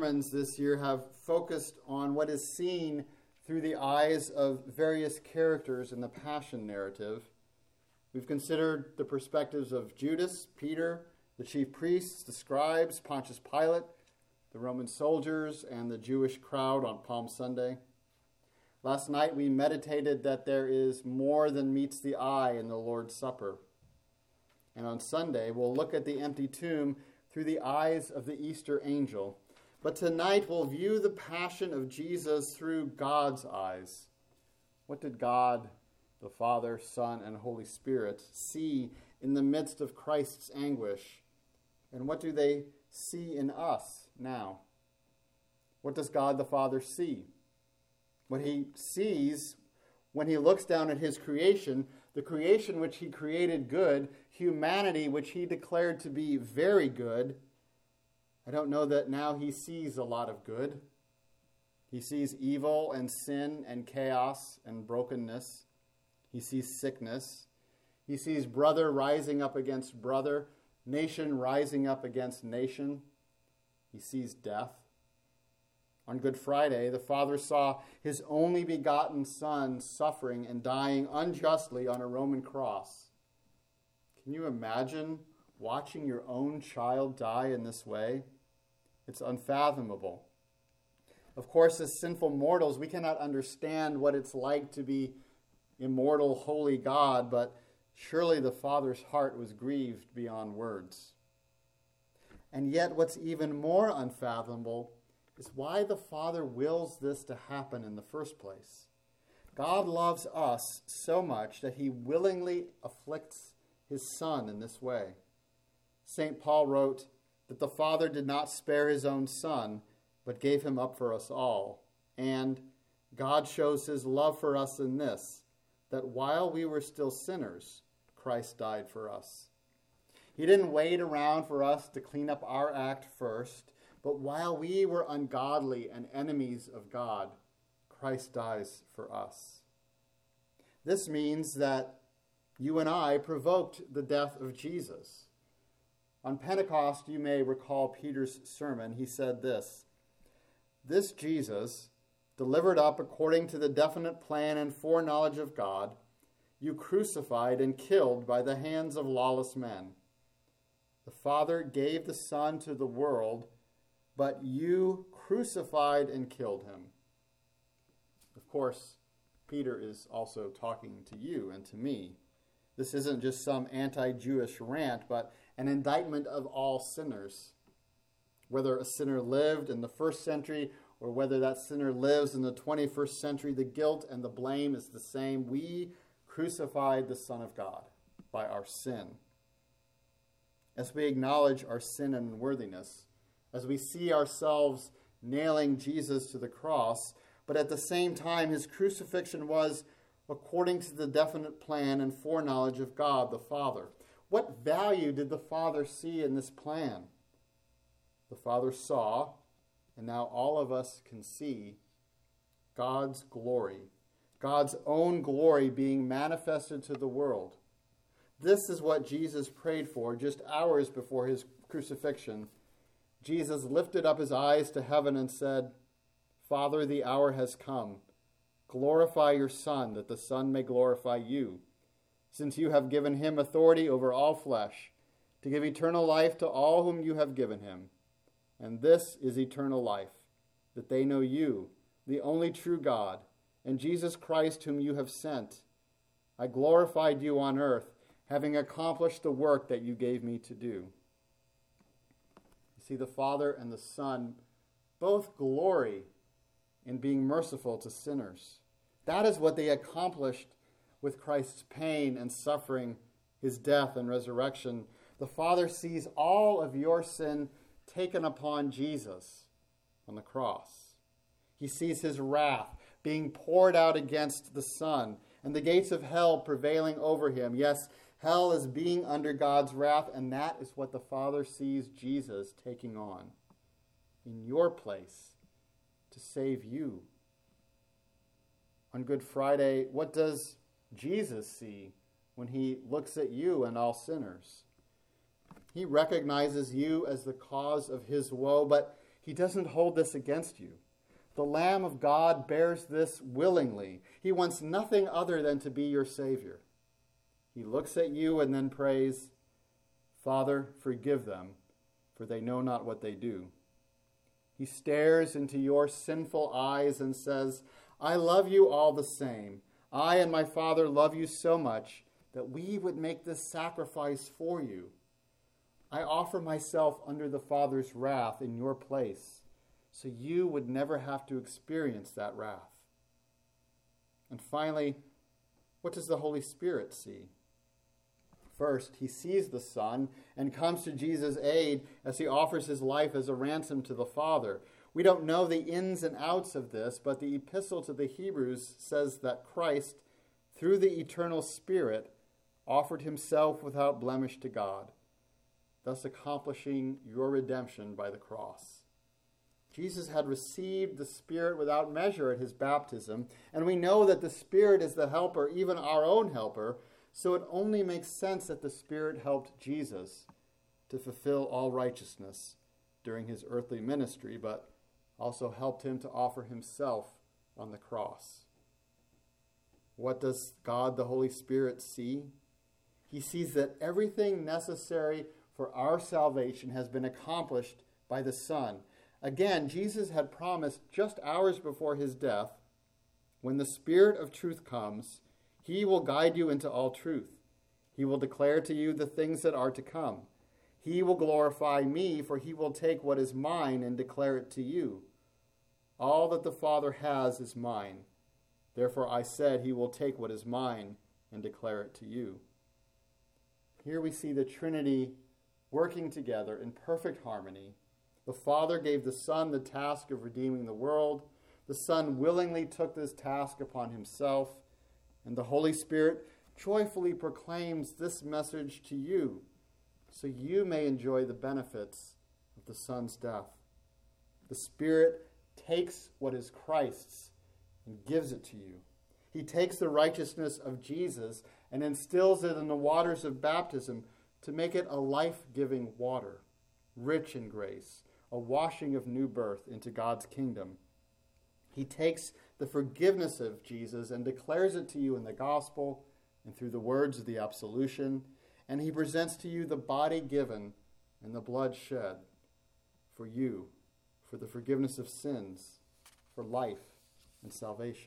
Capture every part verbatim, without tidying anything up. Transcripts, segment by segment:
sermons this year have focused on what is seen through the eyes of various characters in the Passion narrative. We've considered the perspectives of Judas, Peter, the chief priests, the scribes, Pontius Pilate, the Roman soldiers, and the Jewish crowd on Palm Sunday. Last night we meditated that there is more than meets the eye in the Lord's Supper. And on Sunday we'll look at the empty tomb through the eyes of the Easter angel. But tonight we'll view the passion of Jesus through God's eyes. What did God, the Father, Son, and Holy Spirit, see in the midst of Christ's anguish? And what do they see in us now? What does God the Father see? What he sees when he looks down at his creation, the creation which he created good, humanity which he declared to be very good. I don't know that now he sees a lot of good. He sees evil and sin and chaos and brokenness. He sees sickness. He sees brother rising up against brother, nation rising up against nation. He sees death. On Good Friday, the Father saw his only begotten Son suffering and dying unjustly on a Roman cross. Can you imagine watching your own child die in this way? It's unfathomable. Of course, as sinful mortals, we cannot understand what it's like to be immortal, holy God, but surely the Father's heart was grieved beyond words. And yet, what's even more unfathomable is why the Father wills this to happen in the first place. God loves us so much that he willingly afflicts his Son in this way. Saint Paul wrote that the Father did not spare his own Son, but gave him up for us all. And God shows his love for us in this, that while we were still sinners, Christ died for us. He didn't wait around for us to clean up our act first, but while we were ungodly and enemies of God, Christ dies for us. This means that you and I provoked the death of Jesus. On Pentecost, you may recall Peter's sermon. He said this, "This Jesus, delivered up according to the definite plan and foreknowledge of God, you crucified and killed by the hands of lawless men. The Father gave the Son to the world, but you crucified and killed him." Of course, Peter is also talking to you and to me. This isn't just some anti-Jewish rant, but an indictment of all sinners. Whether a sinner lived in the first century or whether that sinner lives in the twenty-first century, the guilt and the blame is the same. We crucified the Son of God by our sin. As we acknowledge our sin and unworthiness, as we see ourselves nailing Jesus to the cross, but at the same time his crucifixion was according to the definite plan and foreknowledge of God the Father. What value did the Father see in this plan? The Father saw, and now all of us can see, God's glory, God's own glory being manifested to the world. This is what Jesus prayed for just hours before his crucifixion. Jesus lifted up his eyes to heaven and said, "Father, the hour has come. Glorify your Son, that the Son may glorify you, since you have given him authority over all flesh, to give eternal life to all whom you have given him. And this is eternal life, that they know you, the only true God, and Jesus Christ whom you have sent. I glorified you on earth, having accomplished the work that you gave me to do." You see, the Father and the Son both glory in being merciful to sinners. That is what they accomplished with Christ's pain and suffering, his death and resurrection. The Father sees all of your sin taken upon Jesus on the cross. He sees his wrath being poured out against the Son, and the gates of hell prevailing over him. Yes, hell is being under God's wrath, and that is what the Father sees Jesus taking on in your place to save you. On Good Friday, what does Jesus see when he looks at you and all sinners? He recognizes you as the cause of his woe, but He doesn't hold this against you. The Lamb of God bears this willingly. He wants nothing other than to be your Savior. He looks at you and then prays, Father, forgive them, for they know not what they do. He stares into your sinful eyes and says, I love you all the same. I and my Father love you so much that we would make this sacrifice for you. I offer myself under the Father's wrath in your place, so you would never have to experience that wrath. And finally, what does the Holy Spirit see? First, he sees the Son and comes to Jesus' aid as he offers his life as a ransom to the Father. We don't know the ins and outs of this, but the epistle to the Hebrews says that Christ, through the eternal Spirit, offered himself without blemish to God, thus accomplishing your redemption by the cross. Jesus had received the Spirit without measure at his baptism, and we know that the Spirit is the helper, even our own helper, so it only makes sense that the Spirit helped Jesus to fulfill all righteousness during his earthly ministry, but also helped him to offer himself on the cross. What does God the Holy Spirit see? He sees that everything necessary for our salvation has been accomplished by the Son. Again, Jesus had promised just hours before his death, when the Spirit of truth comes, he will guide you into all truth. He will declare to you the things that are to come. He will glorify me, for he will take what is mine and declare it to you. All that the Father has is mine. Therefore I said he will take what is mine and declare it to you. Here we see the Trinity working together in perfect harmony. The Father gave the Son the task of redeeming the world. The Son willingly took this task upon himself. And the Holy Spirit joyfully proclaims this message to you, so you may enjoy the benefits of the Son's death. The Spirit takes what is Christ's and gives it to you. He takes the righteousness of Jesus and instills it in the waters of baptism to make it a life-giving water, rich in grace, a washing of new birth into God's kingdom. He takes the forgiveness of Jesus and declares it to you in the gospel and through the words of the absolution, and he presents to you the body given and the blood shed for you, for the forgiveness of sins, for life and salvation.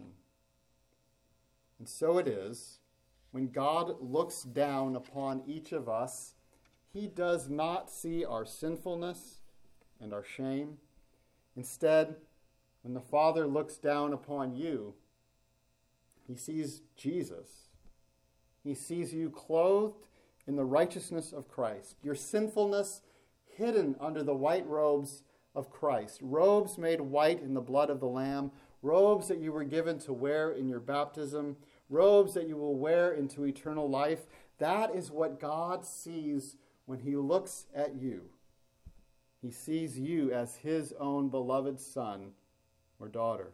And so it is, when God looks down upon each of us, he does not see our sinfulness and our shame. Instead, when the Father looks down upon you, he sees Jesus. He sees you clothed in the righteousness of Christ, your sinfulness hidden under the white robes of Christ, robes made white in the blood of the Lamb, robes that you were given to wear in your baptism, robes that you will wear into eternal life. That is what God sees when he looks at you. He sees you as his own beloved son or daughter.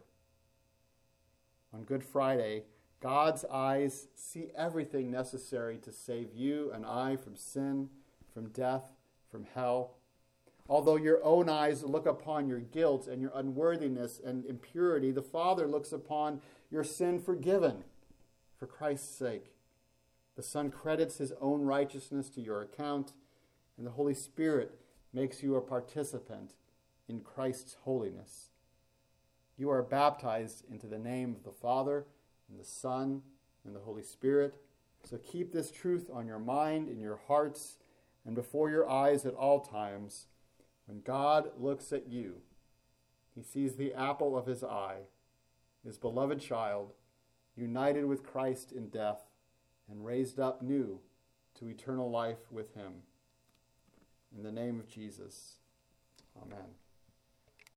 On Good Friday, God's eyes see everything necessary to save you and I from sin, from death, from hell. Although your own eyes look upon your guilt and your unworthiness and impurity, the Father looks upon your sin forgiven for Christ's sake. The Son credits his own righteousness to your account, and the Holy Spirit makes you a participant in Christ's holiness. You are baptized into the name of the Father and the Son and the Holy Spirit. So keep this truth on your mind, in your hearts, and before your eyes at all times. When God looks at you, he sees the apple of his eye, his beloved child, united with Christ in death and raised up new to eternal life with him. In the name of Jesus, amen.